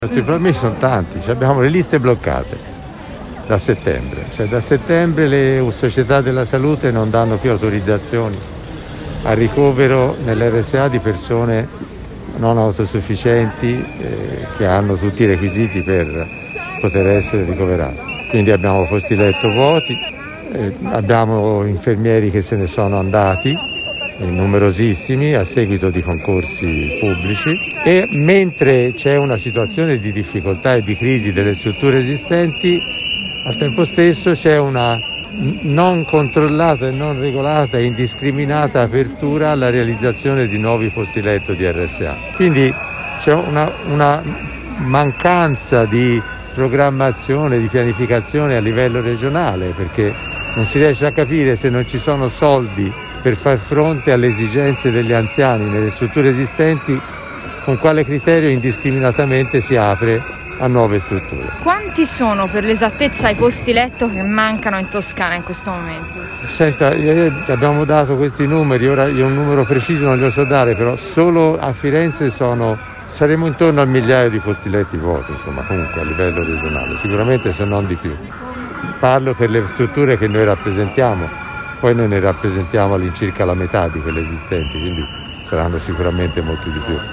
I nostri problemi sono tanti, abbiamo le liste bloccate da settembre, da settembre le società della salute non danno più autorizzazioni al ricovero nell'RSA di persone non autosufficienti che hanno tutti i requisiti per poter essere ricoverate. Quindi abbiamo posti letto vuoti, abbiamo infermieri che se ne sono andati, numerosissimi a seguito di concorsi pubblici, e mentre c'è una situazione di difficoltà e di crisi delle strutture esistenti, al tempo stesso c'è una non controllata e non regolata e indiscriminata apertura alla realizzazione di nuovi posti letto di RSA. Quindi c'è una mancanza di programmazione, di pianificazione a livello regionale, perché non si riesce a capire, se non ci sono soldi per far fronte alle esigenze degli anziani nelle strutture esistenti, con quale criterio indiscriminatamente si apre a nuove strutture. Quanti sono per l'esattezza i posti letto che mancano in Toscana in questo momento? Senta, abbiamo dato questi numeri, ora io un numero preciso non glielo so dare, però solo a Firenze saremo intorno al 1.000.000 di posti letti vuoti, comunque a livello regionale, sicuramente, se non di più. Parlo per le strutture che noi rappresentiamo. Poi noi ne rappresentiamo all'incirca la metà di quelle esistenti, quindi saranno sicuramente molti di più.